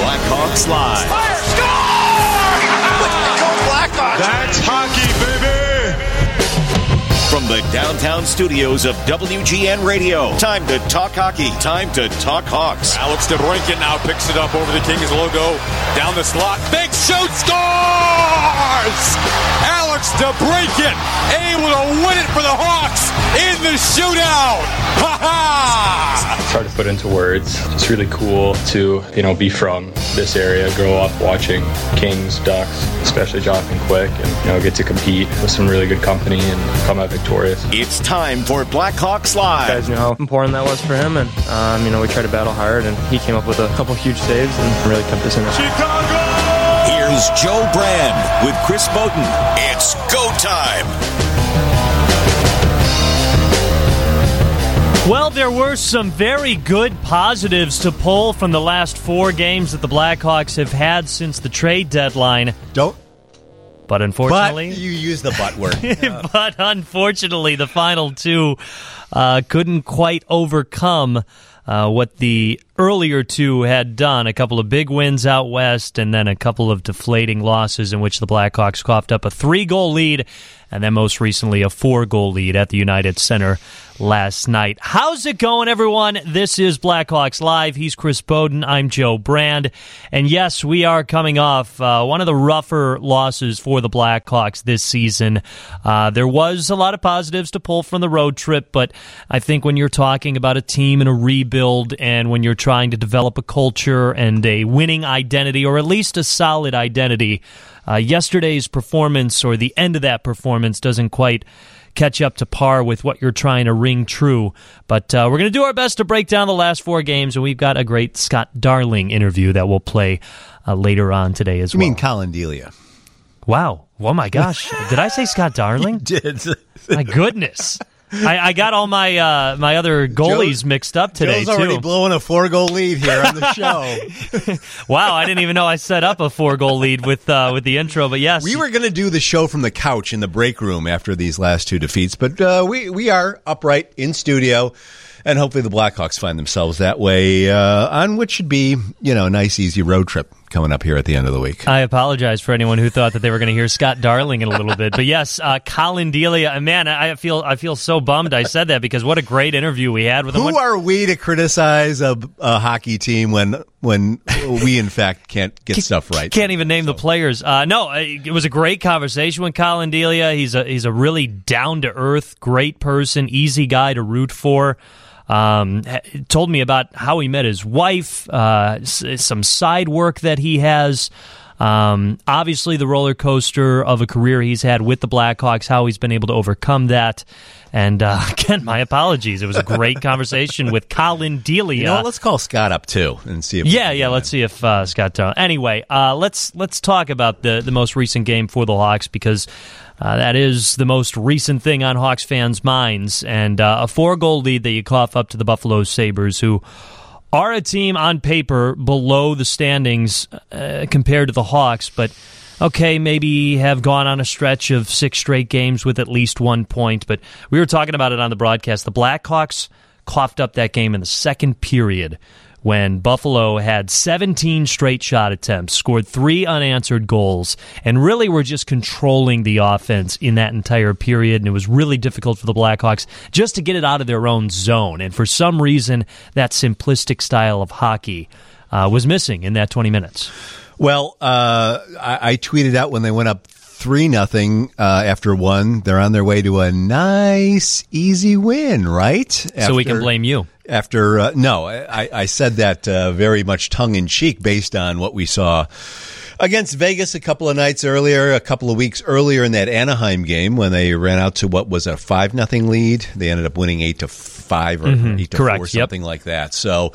Blackhawks Live. Fire! Score! Go Blackhawks! That's hockey, baby! From the downtown studios of WGN Radio, time to talk hockey, time to talk Hawks. Alex DeBrincat now picks it up over the Kings logo, down the slot, big shoot, scores! Alex DeBrincat able to win it for the Hawks in the shootout! Ha-ha! It's hard to put into words. It's really cool to, be from this area, grow up watching Kings, Ducks, especially Jonathan Quick, and, get to compete with some really good company and come out victorious. It's time for Blackhawks Live. You guys knew how important that was for him, and, we tried to battle hard, and he came up with a couple huge saves and really kept us in it. Chicago! Here's Joe Brand with Chris Bowden. It's go time. Well, there were some very good positives to pull from the last 4 games that the Blackhawks have had since the trade deadline. But unfortunately... But you use the butt word. But unfortunately, the final 2 couldn't quite overcome what the earlier 2 had done. A couple of big wins out west and then a couple of deflating losses in which the Blackhawks coughed up a 3-goal lead and then most recently a 4-goal lead at the United Center last night. How's it going, everyone? This is Blackhawks Live. He's Chris Bowden. I'm Joe Brand. And yes, we are coming off one of the rougher losses for the Blackhawks this season. There was a lot of positives to pull from the road trip, but I think when you're talking about a team in a rebuild and when you're trying to develop a culture and a winning identity, or at least a solid identity, yesterday's performance or the end of that performance doesn't quite catch up to par with what you're trying to ring true. But we're going to do our best to break down the last 4 games, and we've got a great Scott Darling interview that we'll play later on today as well. You mean Colin Delia? Wow. Oh, my gosh. Did I say Scott Darling? You did. My goodness. I got all my my other goalies mixed up today, Joe's already blowing a 4-goal lead here on the show. Wow, I didn't even know I set up a 4-goal lead with the intro, but yes. We were going to do the show from the couch in the break room after these last 2 defeats, but we are upright in studio, and hopefully the Blackhawks find themselves that way on what should be, a nice, easy road trip coming up here at the end of the week. I apologize for anyone who thought that they were going to hear Scott Darling in a little bit. But yes, Colin Delia, man, I feel so bummed I said that because what a great interview we had with him. Who are we to criticize a hockey team when we, in fact, can't get stuff right? Can't even name the players. No, it was a great conversation with Colin Delia. He's a really down-to-earth, great person, easy guy to root for. Told me about how he met his wife, some side work that he has, obviously the roller coaster of a career he's had with the Blackhawks, how he's been able to overcome that. And again, my apologies. It was a great conversation with Colin Delia. Let's call Scott up too and see if let's see if Scott. Anyway, let's talk about the most recent game for the Hawks because that is the most recent thing on Hawks fans' minds, and a 4-goal lead that you cough up to the Buffalo Sabres, who are a team on paper below the standings compared to the Hawks, but okay, maybe have gone on a stretch of 6 straight games with at least 1 point. But we were talking about it on the broadcast. The Blackhawks coughed up that game in the second period when Buffalo had 17 straight shot attempts, scored 3 unanswered goals, and really were just controlling the offense in that entire period. And it was really difficult for the Blackhawks just to get it out of their own zone. And for some reason, that simplistic style of hockey was missing in that 20 minutes. Well, I tweeted out when they went up 3-0 after 1. They're on their way to a nice, easy win, right? So we can blame you. No, I said that very much tongue-in-cheek based on what we saw against Vegas a couple of weeks earlier in that Anaheim game when they ran out to what was a 5-0 lead. They ended up winning 8-5 or 8-4, something like that. So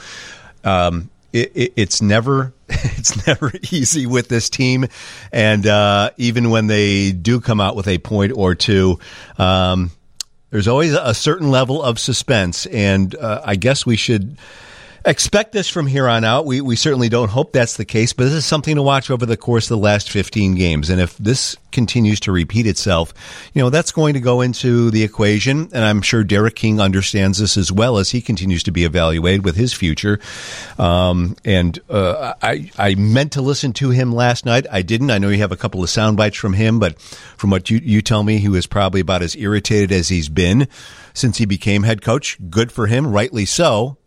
it's never easy with this team, and even when they do come out with a point or 2, there's always a certain level of suspense, and I guess we should expect this from here on out. We certainly don't hope that's the case, but this is something to watch over the course of the last 15 games. And if this continues to repeat itself, that's going to go into the equation. And I'm sure Derek King understands this as well as he continues to be evaluated with his future. I meant to listen to him last night. I didn't. I know you have a couple of sound bites from him, but from what you tell me, he was probably about as irritated as he's been since he became head coach. Good for him, rightly so.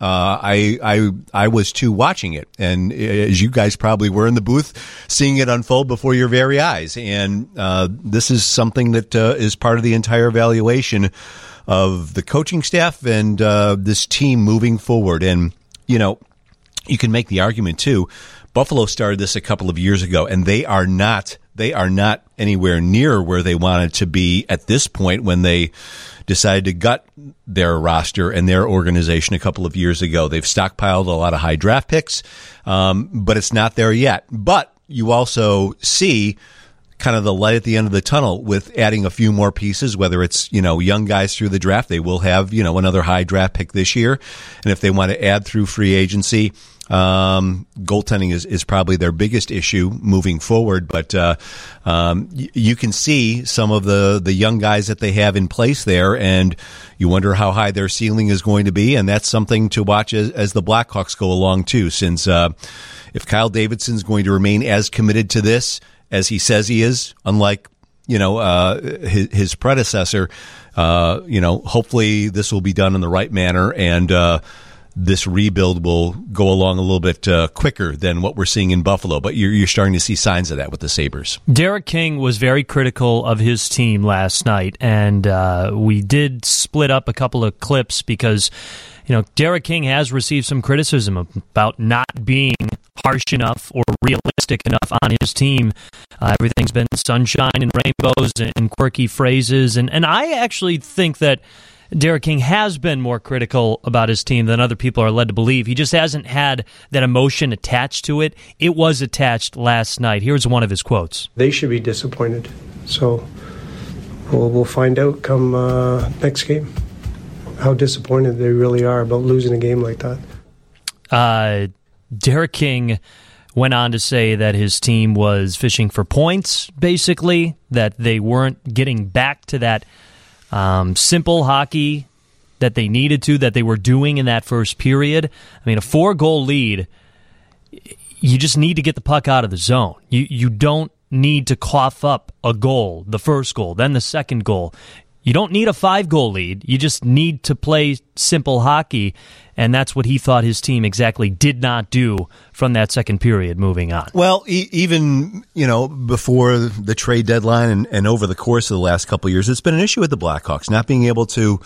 I was too watching it, and as you guys probably were in the booth, seeing it unfold before your very eyes. And this is something that is part of the entire evaluation of the coaching staff and this team moving forward. And you can make the argument too. Buffalo started this a couple of years ago, and they are not anywhere near where they wanted to be at this point when they decided to gut their roster and their organization a couple of years ago. They've stockpiled a lot of high draft picks, but it's not there yet. But you also see kind of the light at the end of the tunnel with adding a few more pieces, whether it's, young guys through the draft. They will have, another high draft pick this year. And if they want to add through free agency, goaltending is probably their biggest issue moving forward. But you can see some of the young guys that they have in place there, and you wonder how high their ceiling is going to be. And that's something to watch as the Blackhawks go along too, since if Kyle Davidson's going to remain as committed to this as he says he is, unlike his predecessor, hopefully this will be done in the right manner, and this rebuild will go along a little bit quicker than what we're seeing in Buffalo. But you're starting to see signs of that with the Sabres. Derek King was very critical of his team last night, and we did split up a couple of clips because Derek King has received some criticism about not being harsh enough or realistic enough on his team. Everything's been sunshine and rainbows and quirky phrases. And I actually think that Derek King has been more critical about his team than other people are led to believe. He just hasn't had that emotion attached to it. It was attached last night. Here's one of his quotes. They should be disappointed. So we'll find out come next game how disappointed they really are about losing a game like that. Derek King went on to say that his team was fishing for points, basically, that they weren't getting back to that simple hockey that they needed to, that they were doing in that first period. I mean, a 4-goal lead, you just need to get the puck out of the zone. You don't need to cough up a goal, the first goal, then the second goal. You don't need a 5-goal lead. You just need to play simple hockey, and that's what he thought his team exactly did not do from that second period moving on. Well, even before the trade deadline and over the course of the last couple of years, it's been an issue with the Blackhawks not being able to,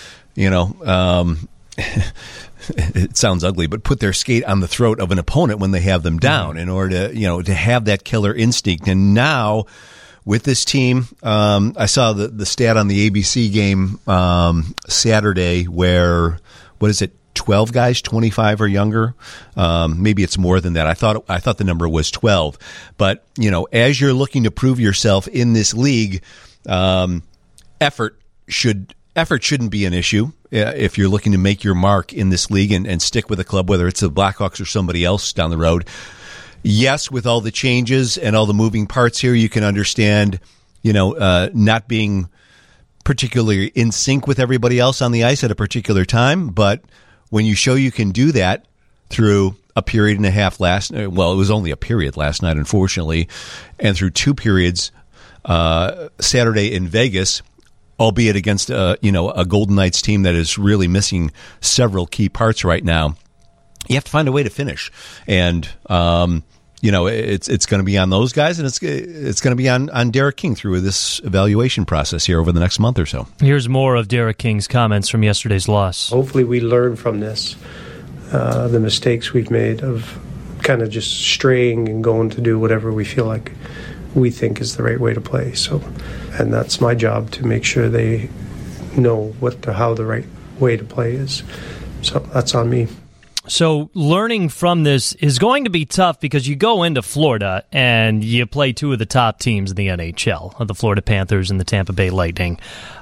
it sounds ugly, but put their skate on the throat of an opponent when they have them down in order to to have that killer instinct. And now, with this team, I saw the stat on the ABC game Saturday where, 12 guys, 25 or younger? Maybe it's more than that. I thought the number was 12. But, as you're looking to prove yourself in this league, effort shouldn't be an issue if you're looking to make your mark in this league and stick with a club, whether it's the Blackhawks or somebody else down the road. Yes, with all the changes and all the moving parts here, you can understand, not being particularly in sync with everybody else on the ice at a particular time. But when you show you can do that through a period and a half it was only a period last night, unfortunately, and through 2 periods Saturday in Vegas, albeit against a Golden Knights team that is really missing several key parts right now, you have to find a way to finish. And it's going to be on those guys, and it's going to be on Derek King through this evaluation process here over the next month or so. Here's more of Derek King's comments from yesterday's loss. Hopefully we learn from this, the mistakes we've made of kind of just straying and going to do whatever we feel like we think is the right way to play. So, and that's my job, to make sure they know how the right way to play is. So that's on me. So learning from this is going to be tough because you go into Florida and you play two of the top teams in the NHL, the Florida Panthers and the Tampa Bay Lightning.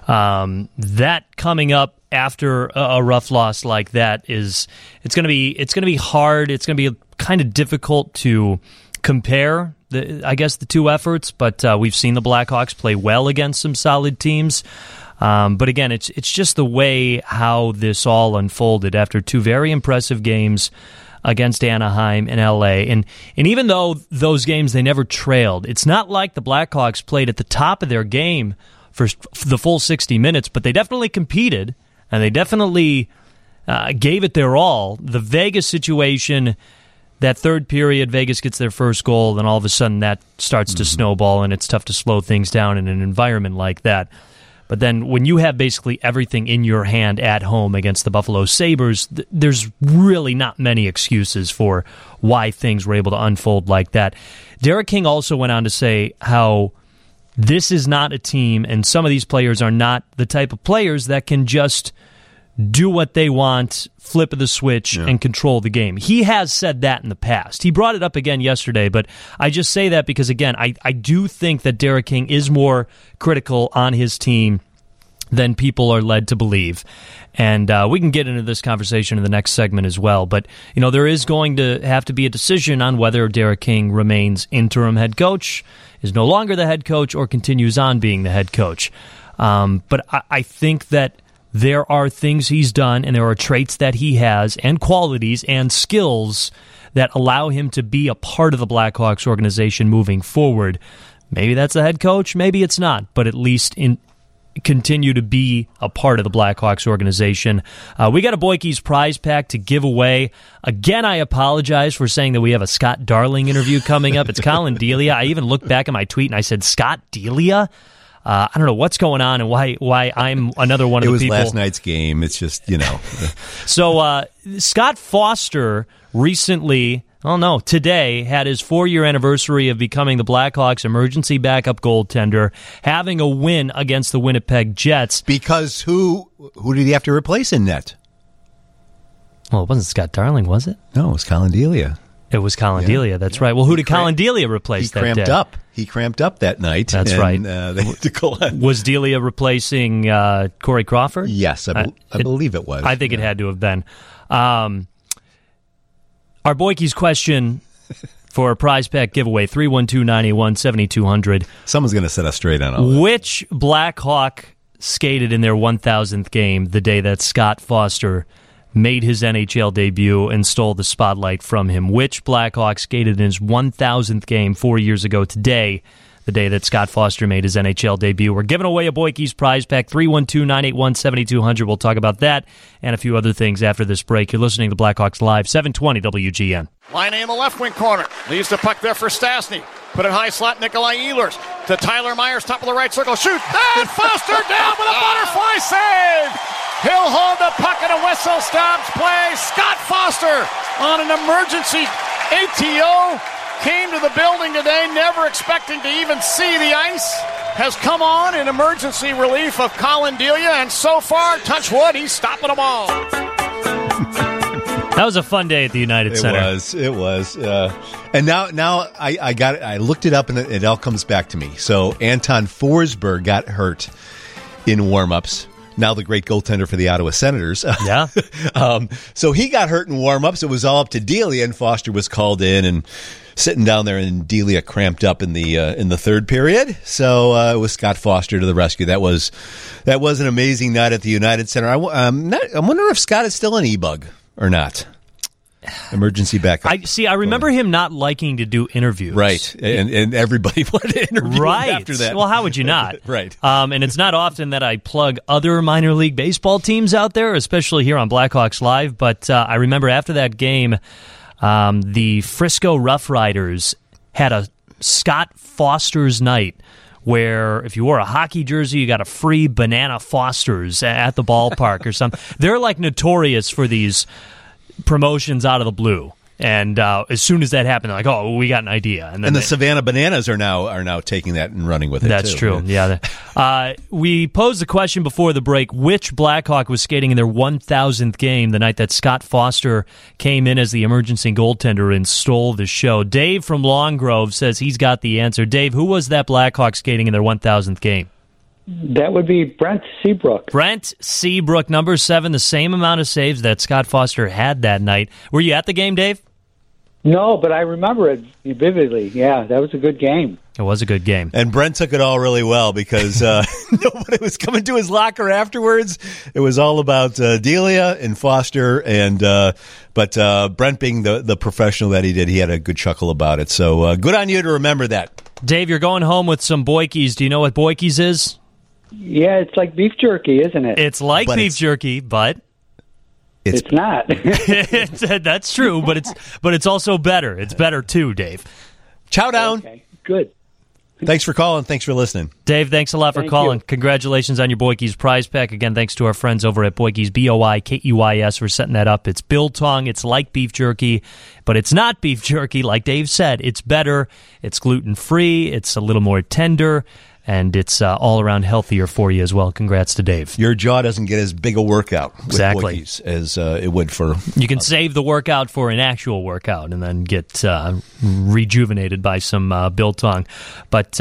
That coming up after a rough loss like that it's going to be hard. It's going to be kind of difficult to compare the two efforts, but we've seen the Blackhawks play well against some solid teams. But again, it's just the way how this all unfolded after two very impressive games against Anaheim and LA. And even though those games they never trailed, it's not like the Blackhawks played at the top of their game for the full 60 minutes, but they definitely competed and they definitely gave it their all. The Vegas situation, that third period, Vegas gets their first goal, then all of a sudden that starts to snowball, and it's tough to slow things down in an environment like that. But then when you have basically everything in your hand at home against the Buffalo Sabres, there's really not many excuses for why things were able to unfold like that. Derek King also went on to say how this is not a team, and some of these players are not the type of players that can just do what they want, flip of the switch, and control the game. He has said that in the past. He brought it up again yesterday, but I just say that because, again, I do think that Derek King is more critical on his team than people are led to believe. And we can get into this conversation in the next segment as well. But, there is going to have to be a decision on whether Derek King remains interim head coach, is no longer the head coach, or continues on being the head coach. But I think that there are things he's done, and there are traits that he has, and qualities and skills that allow him to be a part of the Blackhawks organization moving forward. Maybe that's the head coach, maybe it's not, but at least continue to be a part of the Blackhawks organization. We got a Boyke's prize pack to give away. Again, I apologize for saying that we have a Scott Darling interview coming up. It's Colin Delia. I even looked back at my tweet and I said, Scott Delia? I don't know what's going on and why I'm another one of the people. It was last night's game. It's just, So Scott Foster recently, today, had his 4-year anniversary of becoming the Blackhawks' emergency backup goaltender, having a win against the Winnipeg Jets. Because who did he have to replace in net? Well, it wasn't Scott Darling, was it? No, it was Colin Delia. It was Colin Delia, that's right. Well, who did Colin Delia replace that day? He cramped up that night. That's right. They had to go on. Was Delia replacing Corey Crawford? Yes, I believe it was. I think it had to have been. Our Boyke's question for a prize pack giveaway, 312-981-7200. Someone's going to set us straight on all that. Which Blackhawk skated in their 1,000th game the day that Scott Foster made his NHL debut and stole the spotlight from him? Which Blackhawk skated in his 1,000th game 4 years ago today, the day that Scott Foster made his NHL debut? We're giving away a Boyke's prize pack, 312-981-7200. We'll talk about that and a few other things after this break. You're listening to Blackhawks Live, 720 WGN. Line A in the left wing corner. Leaves the puck there for Stastny. Put it high slot, Nikolai Ehlers. To Tyler Myers, top of the right circle. Shoot! And Foster down with a butterfly save! He'll hold the puck and a whistle stops play. Scott Foster on an emergency ATO. Came to the building today, never expecting to even see the ice. Has come on in emergency relief of Colin Delia, and so far, touch wood, he's stopping them all. That was a fun day at the United Center. It was. And now I got it. I looked it up, and it all comes back to me. So Anton Forsberg got hurt in warm-ups. Now the great goaltender for the Ottawa Senators. Yeah. So he got hurt in warm-ups. It was all up to Delia, and Foster was called in and sitting down there, and Delia cramped up in the third period. So it was Scott Foster to the rescue. That was an amazing night at the United Center. I wonder if Scott is still an e-bug or not. Emergency backup. I remember him not liking to do interviews. Right. And everybody wanted to interview him after that. Well, how would you not? Right. And it's not often that I plug other minor league baseball teams out there, especially here on Blackhawks Live. But I remember after that game, the Frisco Rough Riders had a Scott Foster's night, where if you wore a hockey jersey, you got a free Banana Foster's at the ballpark or something. They're like notorious for these promotions out of the blue. And as soon as that happened, they're like, "Oh, we got an idea." And the Savannah Bananas are now taking that and running with it. That's too. true. Yeah. We posed the question before the break: which Blackhawk was skating in their 1,000th game the night that Scott Foster came in as the emergency goaltender and stole the show? Dave from Long Grove says he's got the answer. Dave, who was that Blackhawk skating in their 1,000th game? That would be Brent Seabrook. Brent Seabrook, number 7, the same amount of saves that Scott Foster had that night. Were you at the game, Dave? No, but I remember it vividly. Yeah, that was a good game. It was a good game. And Brent took it all really well because nobody was coming to his locker afterwards. It was all about Delia and Foster, but Brent being the professional that he did, he had a good chuckle about it. So good on you to remember that. Dave, you're going home with some Boykies. Do you know what Boykies is? Yeah, it's like beef jerky, isn't it? It's like beef jerky, but... It's not. That's true, but it's also better. It's better too, Dave. Chow down. Okay, good. Thanks for calling. Thanks for listening. Dave, thanks a lot for calling. Congratulations on your Boykies prize pack. Again, thanks to our friends over at Boykies, Boykuis, for setting that up. It's biltong. It's like beef jerky, but it's not beef jerky. Like Dave said, it's better. It's gluten-free. It's a little more tender. And it's all around healthier for you as well. Congrats to Dave. Your jaw doesn't get as big a workout with exactly Boykies as it would for... You can save the workout for an actual workout and then get rejuvenated by some biltong. But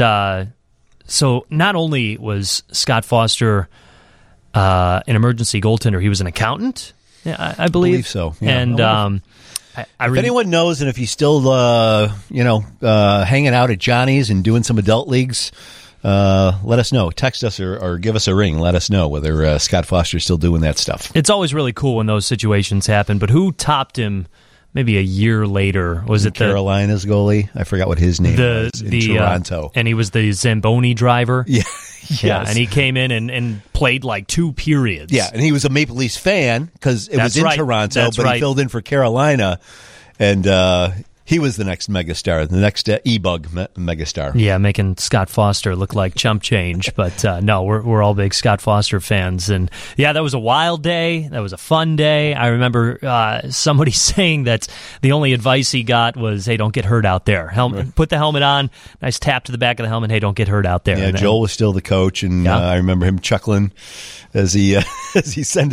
so not only was Scott Foster an emergency goaltender, he was an accountant, I believe. So. Yeah. And... if anyone knows, and if he's still, hanging out at Johnny's and doing some adult leagues, let us know. Text us or give us a ring. Let us know whether Scott Foster's still doing that stuff. It's always really cool when those situations happen, but who topped him maybe a year later? Was it Carolina's goalie? I forgot what his name was in Toronto. And he was the Zamboni driver? Yeah. Yeah, and he came in and played like 2 periods. Yeah, and he was a Maple Leafs fan because it was in Toronto, but he filled in for Carolina, and he was the next megastar, the next E-Bug megastar. Yeah, making Scott Foster look like chump change. But no, we're all big Scott Foster fans. And yeah, that was a wild day. That was a fun day. I remember somebody saying that the only advice he got was, hey, don't get hurt out there. Put the helmet on. Nice tap to the back of the helmet. Hey, don't get hurt out there. Yeah, Joel was still the coach, and I remember him chuckling as he said,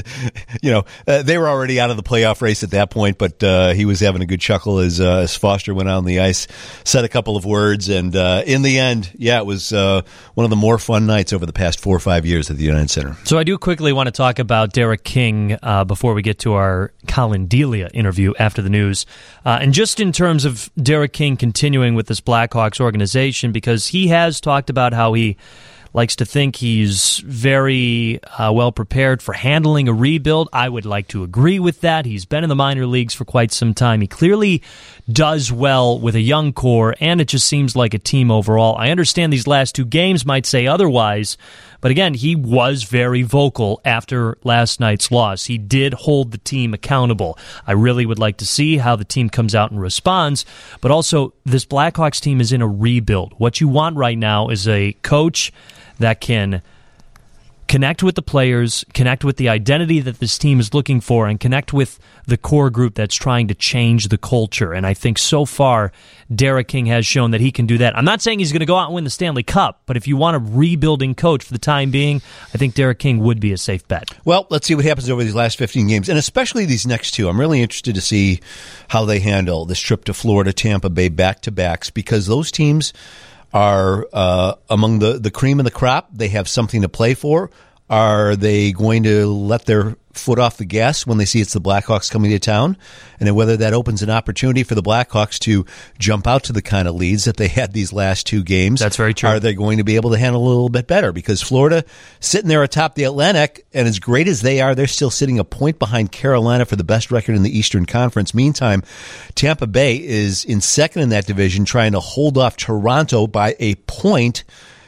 they were already out of the playoff race at that point, but he was having a good chuckle as Foster went out on the ice, said a couple of words, and in the end, it was one of the more fun nights over the past 4 or 5 years at the United Center. So I do quickly want to talk about Derek King before we get to our Colin Delia interview after the news. And just in terms of Derek King continuing with this Blackhawks organization, because he has talked about how he likes to think he's very well prepared for handling a rebuild. I would like to agree with that. He's been in the minor leagues for quite some time. He clearly does well with a young core, and it just seems like a team overall. I understand these last 2 games might say otherwise, but again, he was very vocal after last night's loss. He did hold the team accountable. I really would like to see how the team comes out and responds, but also this Blackhawks team is in a rebuild. What you want right now is a coach that can connect with the players, connect with the identity that this team is looking for, and connect with the core group that's trying to change the culture. And I think so far, Derek King has shown that he can do that. I'm not saying he's going to go out and win the Stanley Cup, but if you want a rebuilding coach for the time being, I think Derek King would be a safe bet. Well, let's see what happens over these last 15 games, and especially these next 2. I'm really interested to see how they handle this trip to Florida, Tampa Bay, back-to-backs, because those teams are among the cream of the crop. They have something to play for. Are they going to let their foot off the gas when they see it's the Blackhawks coming to town? And then whether that opens an opportunity for the Blackhawks to jump out to the kind of leads that they had these last 2 games. That's very true. Are they going to be able to handle a little bit better? Because Florida sitting there atop the Atlantic, and as great as they are, they're still sitting a point behind Carolina for the best record in the Eastern Conference. Meantime, Tampa Bay is in second in that division, trying to hold off Toronto by a point.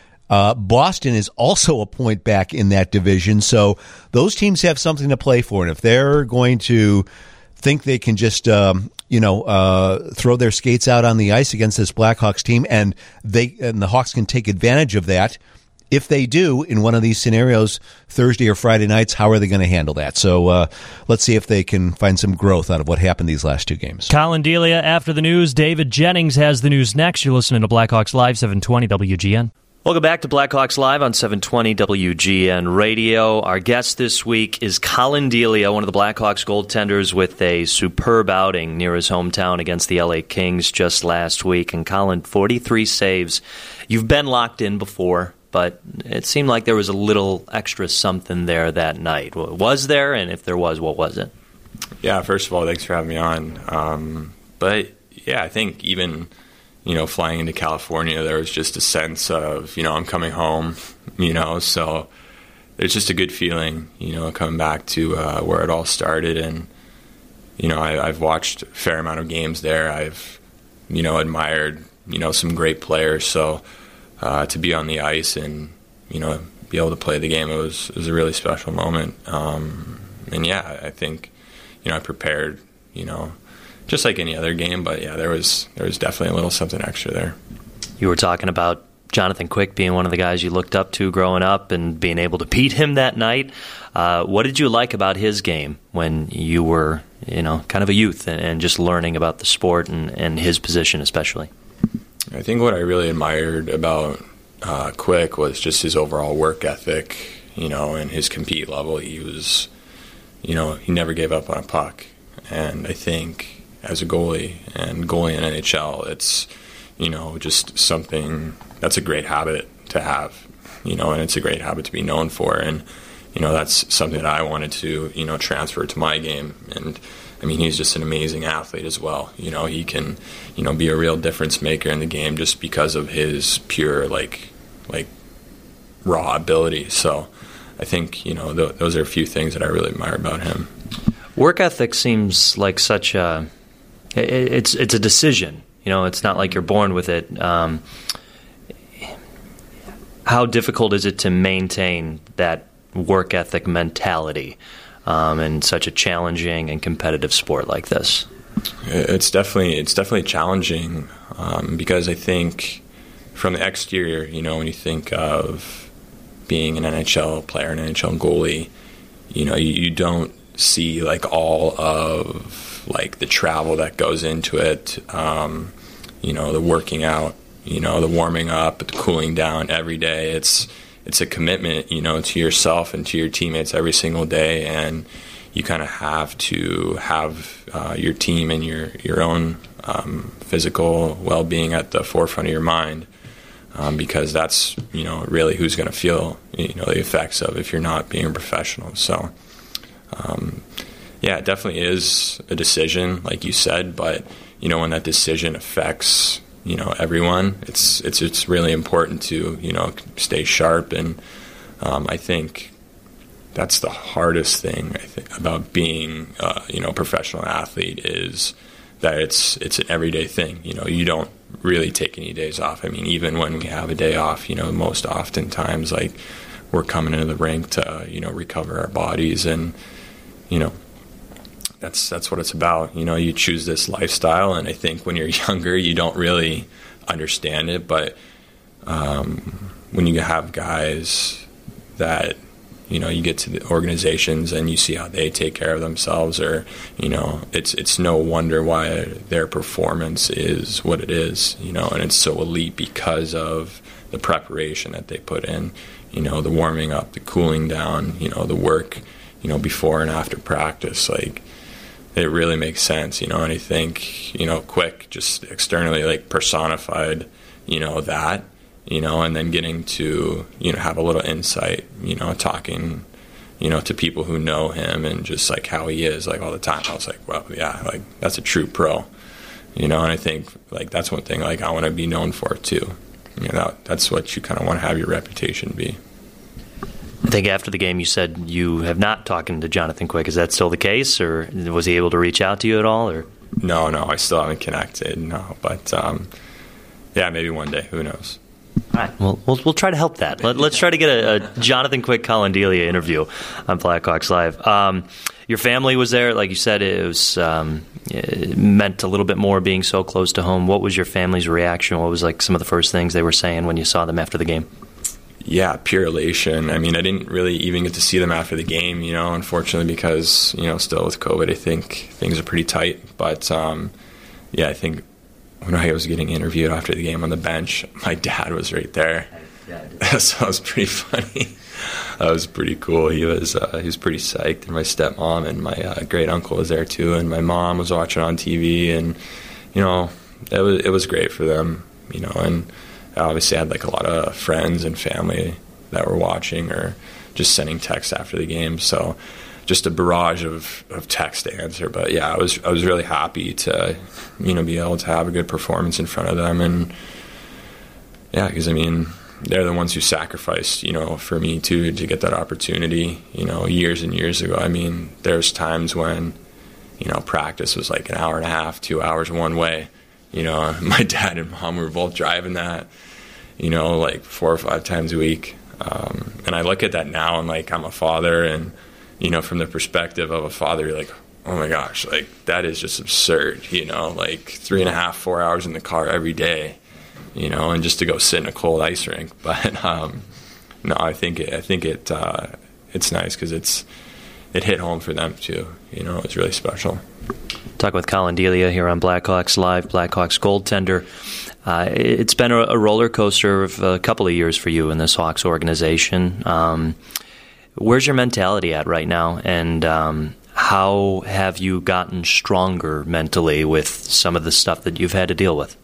Boston is also a point back in that division. So those teams have something to play for. And if they're going to think they can just, throw their skates out on the ice against this Blackhawks team, and the Hawks can take advantage of that, if they do, in one of these scenarios, Thursday or Friday nights, how are they going to handle that? So let's see if they can find some growth out of what happened these last two games. Colin Delia after the news. David Jennings has the news next. You're listening to Blackhawks Live, 720 WGN. Welcome back to Blackhawks Live on 720 WGN Radio. Our guest this week is Colin Delia, one of the Blackhawks goaltenders with a superb outing near his hometown against the LA Kings just last week. And Colin, 43 saves. You've been locked in before, but it seemed like there was a little extra something there that night. Was there? And if there was, what was it? Yeah, first of all, thanks for having me on. But yeah, I think even, flying into California, there was just a sense of, I'm coming home, so it's just a good feeling, coming back to where it all started. And, I've watched a fair amount of games there. I've, admired, some great players. So to be on the ice and, be able to play the game, it was a really special moment. And yeah, I think, I prepared, just like any other game, but yeah, there was definitely a little something extra there. You were talking about Jonathan Quick being one of the guys you looked up to growing up and being able to beat him that night. What did you like about his game when you were, kind of a youth and just learning about the sport and his position especially? I think what I really admired about Quick was just his overall work ethic, and his compete level. He was, he never gave up on a puck. And I think as a goalie in NHL, it's, just something that's a great habit to have, and it's a great habit to be known for. And, that's something that I wanted to, transfer to my game. And, I mean, he's just an amazing athlete as well. He can, be a real difference maker in the game just because of his pure, like raw ability. So I think, those are a few things that I really admire about him. Work ethic seems like such a it's a decision. It's not like you're born with it. How difficult is it to maintain that work ethic mentality in such a challenging and competitive sport like this? It's definitely challenging because I think from the exterior, when you think of being an NHL player, an NHL goalie, you don't see like all of like the travel that goes into it, the working out, the warming up, the cooling down every day. It's a commitment, to yourself and to your teammates every single day, and you kind of have to have your team and your own physical well-being at the forefront of your mind, because that's really who's going to feel the effects of if you're not being a professional. So. Yeah, it definitely is a decision, like you said, but, when that decision affects, everyone, it's really important to, stay sharp. And I think that's the hardest thing, I think, about being, a professional athlete is that it's an everyday thing. You don't really take any days off. I mean, even when we have a day off, most oftentimes, like, we're coming into the rink to, recover our bodies and, that's what it's about. You choose this lifestyle, and I think when you're younger, you don't really understand it. But when you have guys that, you get to the organizations and you see how they take care of themselves, or, it's no wonder why their performance is what it is, and it's so elite because of the preparation that they put in, the warming up, the cooling down, the work, before and after practice. Like, it really makes sense, and I think, Quick just externally, like, personified, that, and then getting to, have a little insight, talking, to people who know him and just, like, how he is, like, all the time. I was like, well, yeah, like, that's a true pro, and I think, like, that's one thing, like, I want to be known for, too. That's what you kind of want to have your reputation be. I think after the game you said you have not talked to Jonathan Quick. Is that still the case, or was he able to reach out to you at all? Or No, I still haven't connected, no. But, yeah, maybe one day. Who knows? All right. Well, we'll try to help that. Let's try to get a Jonathan Quick, Colin Delia interview on Blackhawks Live. Your family was there. Like you said, it meant a little bit more being so close to home. What was your family's reaction? What was, like, some of the first things they were saying when you saw them after the game? yeah, pure elation. I mean, I didn't really even get to see them after the game, you know, unfortunately, because, you know, still with COVID, I think things are pretty tight. But, yeah, I think when I was getting interviewed after the game on the bench, my dad was right there. So it was pretty funny. That was pretty cool. He was pretty psyched, and my stepmom and my great uncle was there too, and my mom was watching on TV, and you know, it was great for them, you know. And I obviously had like a lot of friends and family that were watching or just sending texts after the game. So just a barrage of text to answer. But yeah, I was really happy to, you know, be able to have a good performance in front of them, and yeah, because I mean, they're the ones who sacrificed, you know, for me too, to get that opportunity, you know, years and years ago. I mean, there's times when, you know, practice was like an hour and a half, 2 hours one way. You know, my dad and mom were both driving that, you know, like 4 or 5 times a week. And I look at that now and like I'm a father, and, you know, from the perspective of a father, you're like, oh my gosh, like that is just absurd, you know, like 3.5, 4 hours in the car every day. You know, and just to go sit in a cold ice rink. But no, I think it's nice because it hit home for them too. You know, it's really special. Talk with Colin Delia here on Blackhawks Live, Blackhawks goaltender. It's been a roller coaster of a couple of years for you in this Hawks organization. Where's your mentality at right now, and how have you gotten stronger mentally with some of the stuff that you've had to deal with?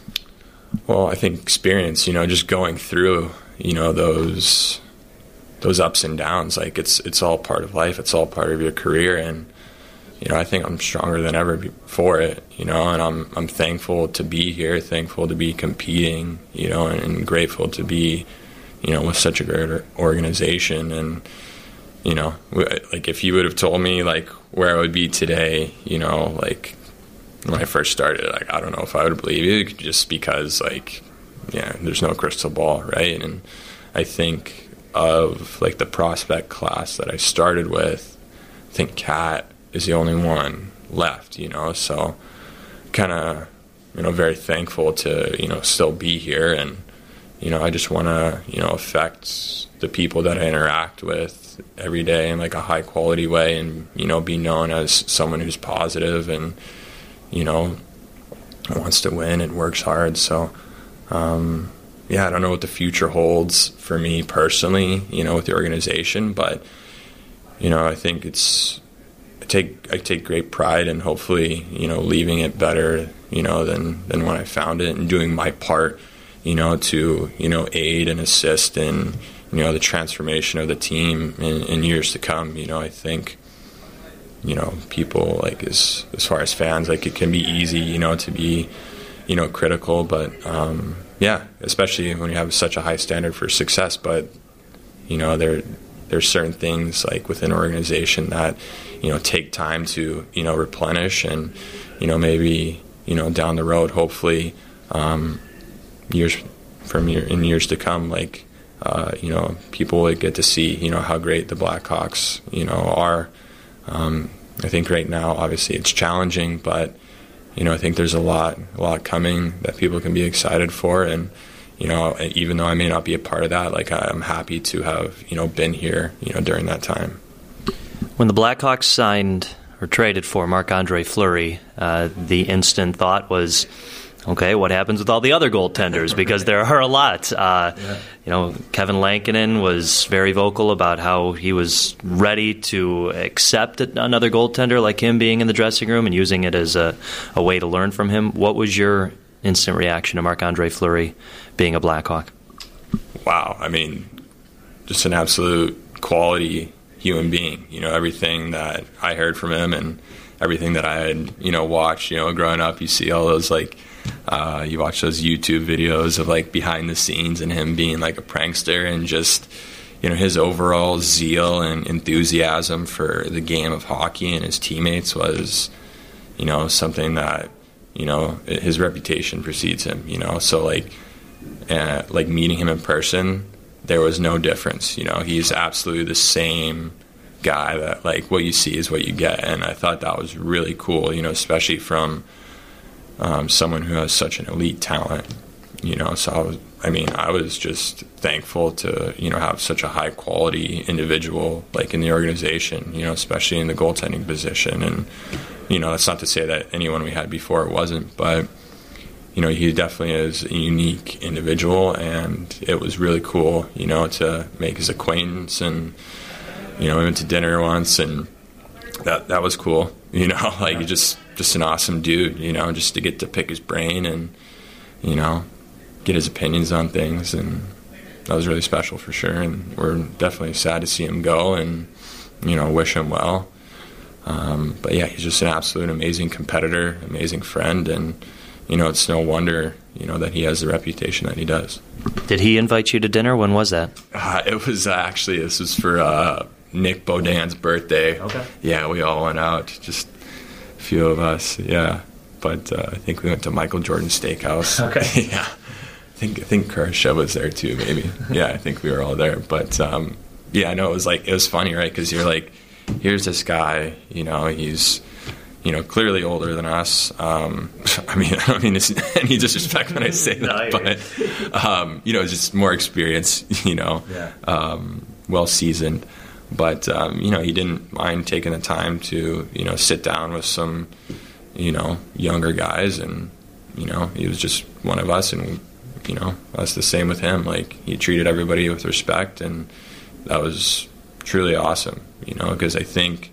Well, I think experience, you know, just going through, you know, those ups and downs, like it's all part of life. It's all part of your career. And, you know, I think I'm stronger than ever before it, you know, and I'm thankful to be here, thankful to be competing, you know, and grateful to be, you know, with such a great organization. And, you know, like if you would have told me like where I would be today, you know, like when I first started, like, I don't know if I would believe it, just because, like, yeah, there's no crystal ball, right? And I think of, like, the prospect class that I started with, I think Kat is the only one left, you know? So kind of, you know, very thankful to, you know, still be here. And, you know, I just want to, you know, affect the people that I interact with every day in, like, a high-quality way, and, you know, be known as someone who's positive and, you know, wants to win and works hard. So, yeah, I don't know what the future holds for me personally, you know, with the organization, but, you know, I think I take great pride in hopefully, you know, leaving it better, you know, than when I found it, and doing my part, you know, to, you know, aid and assist in, you know, the transformation of the team in years to come. You know, I think, you know, people, like, as far as fans, like, it can be easy, you know, to be, you know, critical, but yeah, especially when you have such a high standard for success. But, you know, there's certain things, like, within an organization that, you know, take time to, you know, replenish, and, you know, maybe, you know, down the road, hopefully, years to come, like, you know, people will get to see, you know, how great the Blackhawks, you know, are. I think right now, obviously, it's challenging, but, you know, I think there's a lot coming that people can be excited for. And, you know, even though I may not be a part of that, like, I'm happy to have, you know, been here, you know, during that time. When the Blackhawks signed or traded for Marc-Andre Fleury, the instant thought was, okay, what happens with all the other goaltenders? Because there are a lot. You know, Kevin Lankinen was very vocal about how he was ready to accept another goaltender like him being in the dressing room and using it as a way to learn from him. What was your instant reaction to Marc-Andre Fleury being a Blackhawk? Wow, I mean, just an absolute quality human being. You know, everything that I heard from him and everything that I had, you know, watched, you know, growing up, you see all those, like, you watch those YouTube videos of, like, behind the scenes and him being like a prankster, and just, you know, his overall zeal and enthusiasm for the game of hockey and his teammates was, you know, something that, you know, his reputation precedes him, you know. So, like meeting him in person, there was no difference. You know, he's absolutely the same guy that, like, what you see is what you get. And I thought that was really cool, you know, especially from someone who has such an elite talent, So I was just thankful to, have such a high quality individual like in the organization, especially in the goaltending position. And, that's not to say that anyone we had before wasn't, but, he definitely is a unique individual, and it was really cool, to make his acquaintance. And, we went to dinner once, and that was cool, just an awesome dude, just to get to pick his brain and, get his opinions on things, and that was really special for sure. And we're definitely sad to see him go, and wish him well. But yeah, he's just an absolute amazing competitor, amazing friend, and it's no wonder that he has the reputation that he does. Did he invite you to dinner? When was that? It was this was for Nick Beaudain's birthday. Okay. Yeah, we all went out, just a few of us. Yeah, but I think we went to Michael Jordan Steakhouse. Okay. Yeah. I think Kurashev was there too, maybe. Yeah, I think we were all there. But yeah, I know it was funny, right? Because you're like, here's this guy, he's clearly older than us. I don't mean any disrespect when I say that, but just more experience, well seasoned. But he didn't mind taking the time to sit down with some younger guys, and he was just one of us, and that's the same with him. Like, he treated everybody with respect, and that was truly awesome, because I think,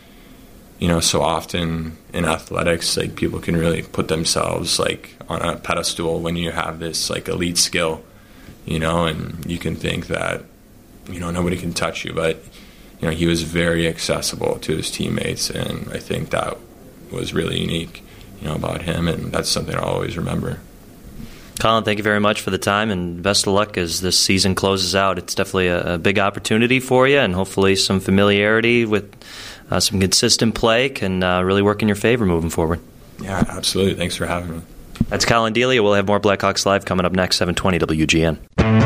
so often in athletics, like, people can really put themselves, like, on a pedestal when you have this, like, elite skill, and you can think that, nobody can touch you, but, he was very accessible to his teammates, and I think that was really unique, about him, and that's something I'll always remember. Colin, thank you very much for the time, and best of luck as this season closes out. It's definitely a big opportunity for you, and hopefully some familiarity with some consistent play can really work in your favor moving forward. Yeah, absolutely. Thanks for having me. That's Colin Delia. We'll have more Blackhawks Live coming up next, 720 WGN.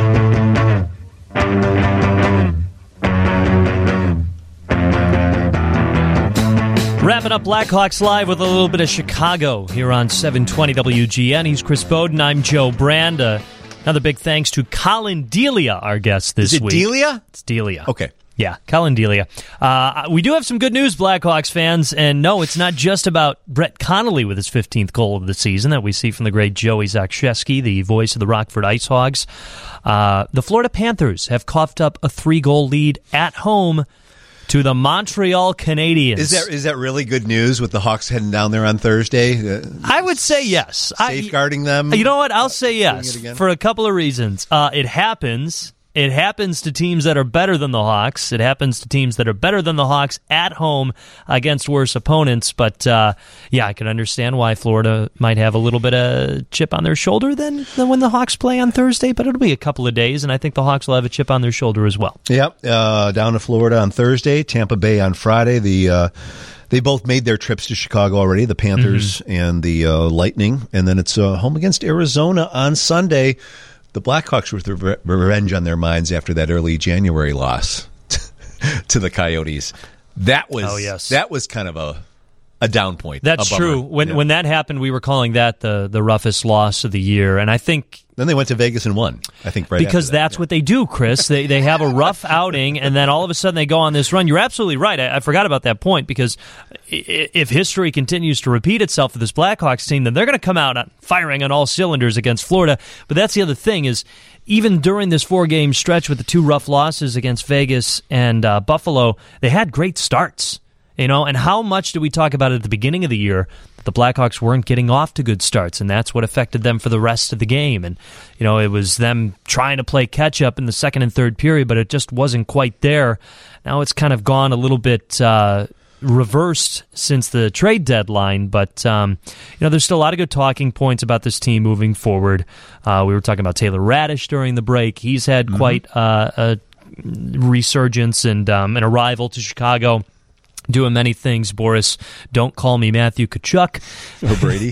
Wrapping up Blackhawks Live with a little bit of Chicago here on 720 WGN. He's Chris Bowden. I'm Joe Brand. Another big thanks to Colin Delia, our guest this week. Is it Delia? It's Delia. Okay. Yeah, Colin Delia. We do have some good news, Blackhawks fans, and no, it's not just about Brett Connolly with his 15th goal of the season that we see from the great Joey Zakrzewski, the voice of the Rockford Ice Hogs. The Florida Panthers have coughed up a 3-goal lead at home to the Montreal Canadiens. Is that really good news with the Hawks heading down there on Thursday? I would say yes. Safeguarding them? You know what? I'll say yes for a couple of reasons. It happens. It happens to teams that are better than the Hawks. It happens to teams that are better than the Hawks at home against worse opponents. But, yeah, I can understand why Florida might have a little bit of chip on their shoulder than when the Hawks play on Thursday. But it'll be a couple of days, and I think the Hawks will have a chip on their shoulder as well. Yep, down to Florida on Thursday, Tampa Bay on Friday. They both made their trips to Chicago already, the Panthers and the Lightning. And then it's home against Arizona on Sunday. The Blackhawks with revenge on their minds after that early January loss to the Coyotes. That was kind of a down point. That's true. When that happened, we were calling that the roughest loss of the year, and I think then they went to Vegas and won. I think right because that's what they do, Chris. They have a rough outing, and then all of a sudden they go on this run. You're absolutely right. I forgot about that point because if history continues to repeat itself for this Blackhawks team, then they're going to come out firing on all cylinders against Florida. But that's the other thing is even during this 4-game stretch with the 2 rough losses against Vegas and Buffalo, they had great starts. And how much do we talk about at the beginning of the year that the Blackhawks weren't getting off to good starts, and that's what affected them for the rest of the game. And, it was them trying to play catch-up in the second and third period, but it just wasn't quite there. Now it's kind of gone a little bit reversed since the trade deadline, but, there's still a lot of good talking points about this team moving forward. We were talking about Taylor Radish during the break. He's had quite a resurgence and an arrival to Chicago. doing many things, Boris. Don't call me Matthew Tkachuk. Or Brady.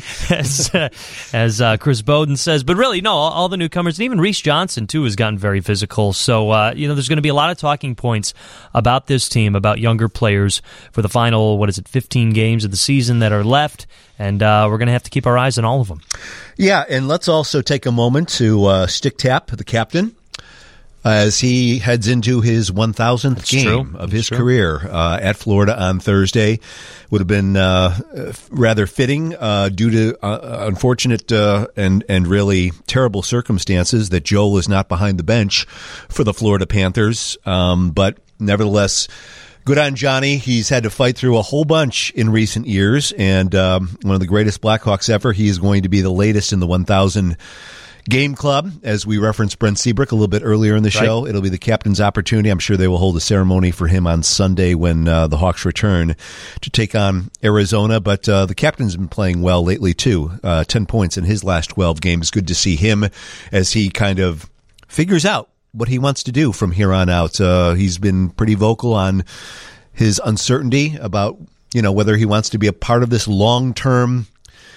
as Chris Bowden says. But really, no, all the newcomers, and even Reese Johnson, too, has gotten very physical. So, there's going to be a lot of talking points about this team, about younger players for the final, 15 games of the season that are left. And we're going to have to keep our eyes on all of them. Yeah, and let's also take a moment to stick tap the captain as he heads into his 1,000th game of his career at Florida on Thursday. Would have been rather fitting due to unfortunate and really terrible circumstances that Joel is not behind the bench for the Florida Panthers. But nevertheless, good on Johnny. He's had to fight through a whole bunch in recent years, and one of the greatest Blackhawks ever. He is going to be the latest in the 1,000 Game Club, as we referenced Brent Seabrook a little bit earlier in the show. Right. It'll be the captain's opportunity. I'm sure they will hold a ceremony for him on Sunday when the Hawks return to take on Arizona. But the captain's been playing well lately, too. 10 points in his last 12 games. Good to see him as he kind of figures out what he wants to do from here on out. He's been pretty vocal on his uncertainty about, whether he wants to be a part of this long-term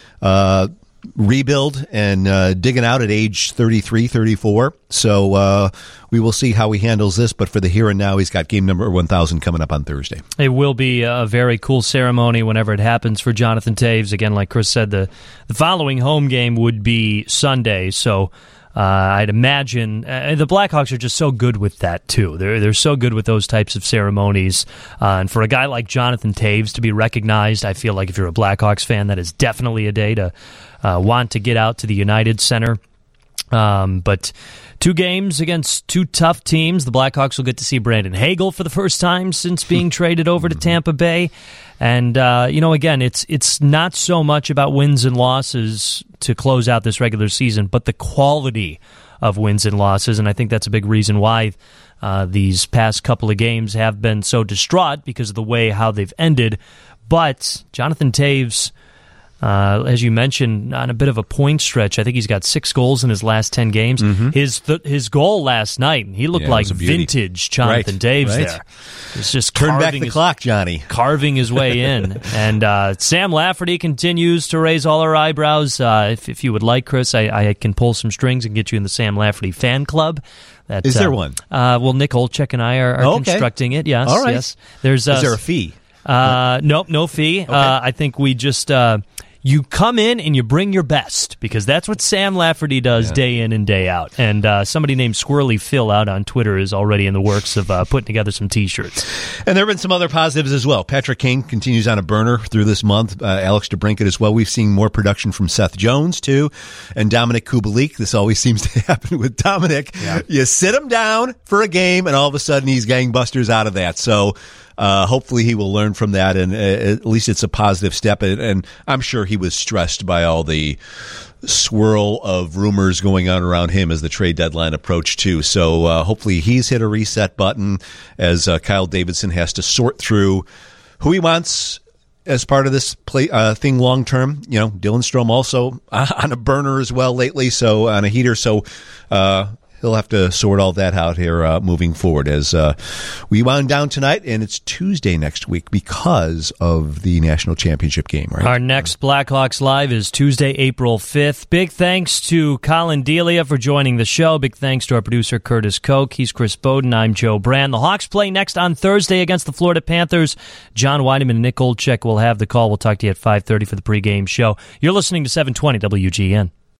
rebuild and digging out at age 33, 34. So we will see how he handles this. But for the here and now, he's got game number 1,000 coming up on Thursday. It will be a very cool ceremony whenever it happens for Jonathan Toews. Again, like Chris said, the following home game would be Sunday. So I'd imagine the Blackhawks are just so good with that, too. They're so good with those types of ceremonies. And for a guy like Jonathan Toews to be recognized, I feel like if you're a Blackhawks fan, that is definitely a day to want to get out to the United Center. But 2 games against 2 tough teams. The Blackhawks will get to see Brandon Hagel for the first time since being traded over to Tampa Bay. And, again, it's not so much about wins and losses to close out this regular season, but the quality of wins and losses. And I think that's a big reason why these past couple of games have been so distraught, because of the way how they've ended. But Jonathan Toews, as you mentioned, on a bit of a point stretch. I think he's got 6 goals in his last 10 games. Mm-hmm. His goal last night, he looked like vintage Jonathan Toews there. It's just turn back the clock, Johnny. Carving his way in. And Sam Lafferty continues to raise all our eyebrows. If you would like, Chris, I can pull some strings and get you in the Sam Lafferty fan club. Is there one? Well, Nick Olczyk and I are constructing it. Yes, all right. Yes. Is there a fee? Nope, no fee. Okay. I think we just you come in and you bring your best, because that's what Sam Lafferty does day in and day out. And somebody named Squirrely Phil out on Twitter is already in the works of putting together some T-shirts. And there have been some other positives as well. Patrick Kane continues on a burner through this month. Alex DeBrincat as well. We've seen more production from Seth Jones, too, and Dominic Kubalik. This always seems to happen with Dominic. Yeah. You sit him down for a game, and all of a sudden he's gangbusters out of that. So hopefully he will learn from that, and at least it's a positive step. And I'm sure he was stressed by all the swirl of rumors going on around him as the trade deadline approached, too. So hopefully he's hit a reset button as Kyle Davidson has to sort through who he wants as part of this thing long term. Dylan Strome also on a burner as well lately, so on a heater. So he'll have to sort all that out here moving forward as we wound down tonight, and it's Tuesday next week because of the national championship game, right? Our next Blackhawks Live is Tuesday, April 5th. Big thanks to Colin Delia for joining the show. Big thanks to our producer, Curtis Koch. He's Chris Bowden. I'm Joe Brand. The Hawks play next on Thursday against the Florida Panthers. John Weideman and Nick Olczyk will have the call. We'll talk to you at 5:30 for the pregame show. You're listening to 720 WGN.